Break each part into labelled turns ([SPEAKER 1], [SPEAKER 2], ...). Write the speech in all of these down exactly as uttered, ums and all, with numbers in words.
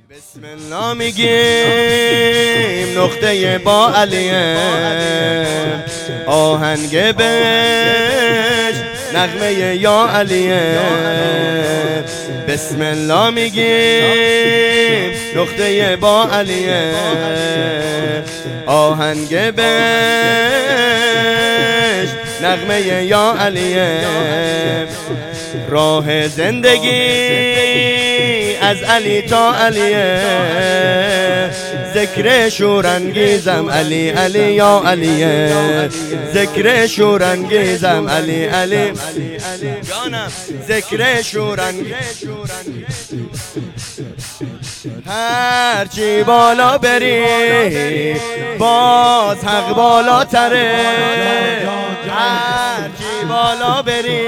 [SPEAKER 1] بسم الله میگیم نقطه با علیه، آهنگ بش نغمه یا علیه. بسم الله میگیم نقطه با علیه، آهنگ بش نغمه یا علیه. راه زندگی از علی تا علیه، ذکر شورانگیزم علی علی یا علیه، ذکر شورانگیزم علی علی جانم، ذکر شورانگیز. هرچی بالا بری باز حق بالاتره، هرچی بالا بری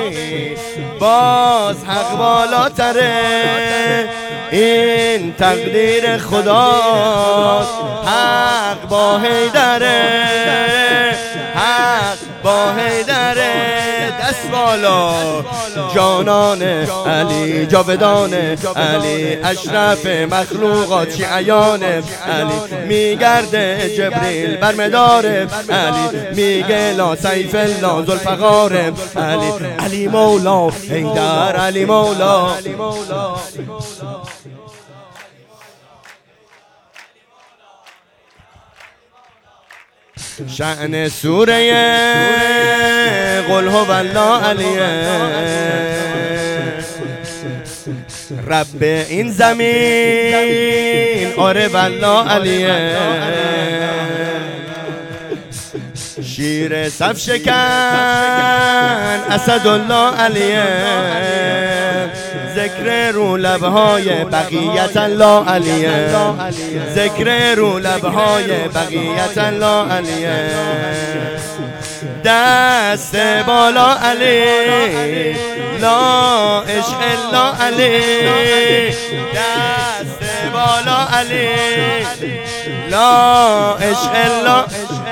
[SPEAKER 1] باز حق بالاتره. این تقدیر خدا، حق با حیدره، حق با حیدره. دست بالا جانان علی، جاودان علی، اشرف مخلوقات شیعیان علی. میگرده جبریل بر مدار علی، میگه لا سیف الله ذوالفقار علی. علی مولا حیدر، علی مولا. شأن سوره قل هو الله علیه، رب این زمین آره والله علیه. شیر صف شکن اسدالله علیه، ذکر رو لبهای بقیت الله علیه، ذکر رو لبهای بقیت الله علیه. دست بالا علی، لا عشق الا علی، دست بالا علی، لا عشق الا.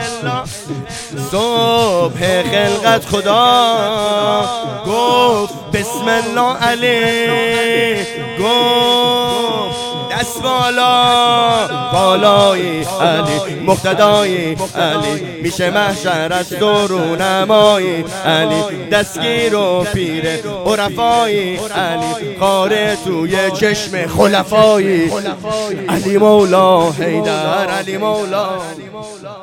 [SPEAKER 1] صبح خلقت خدا گفت بسم الله علی، گفت دست بالا بالای علی، مقتدای علی، میشه محشر از تو رونمای علی. دستگیر و پیر عرفای علی، خاره توی چشم خلفای علی مولا حیدر، علی مولا.